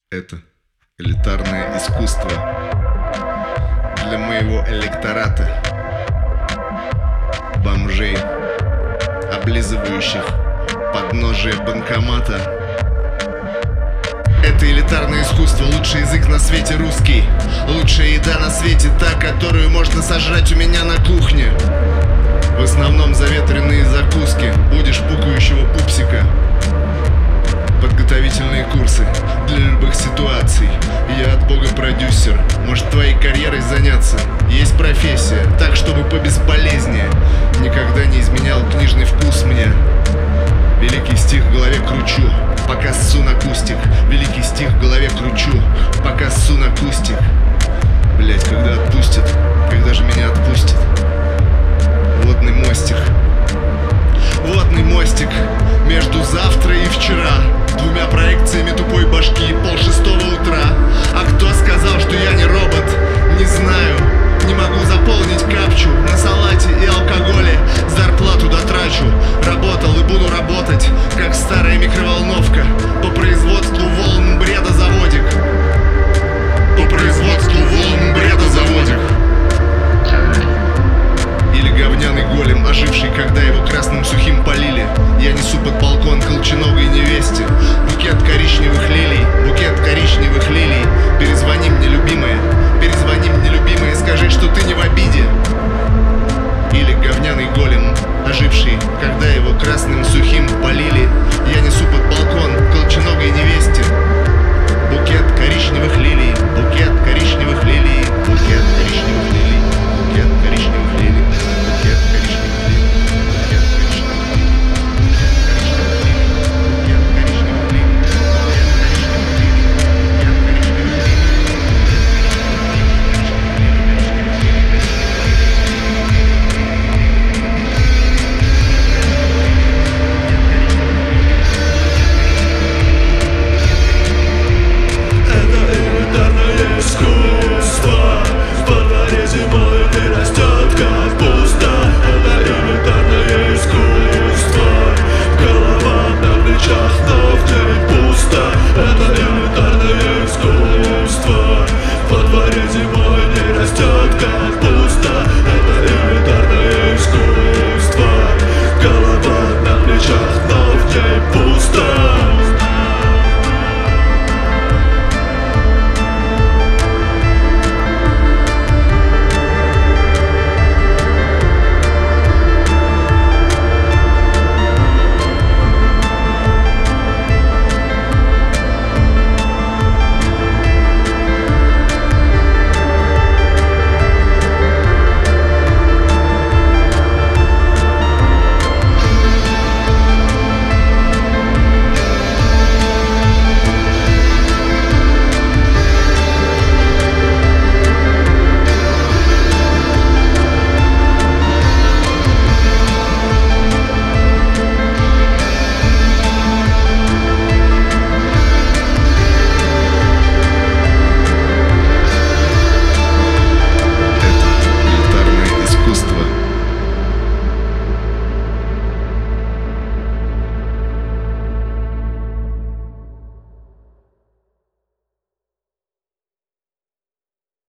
Это элитарное искусство для моего электората, бомжей, облизывающих подножие банкомата. Это элитарное искусство, лучший язык на свете русский, лучшая еда на свете та, которую можно сожрать у меня на кухне. В основном заветренные закуски, будешь пукающего пупсика. Подготовительные курсы для любых ситуаций. Я от бога продюсер, может твоей карьерой заняться. Есть профессия, так чтобы побесполезнее. Никогда не изменял книжный вкус мне. Великий стих в голове кручу, пока ссу на кустик. Великий стих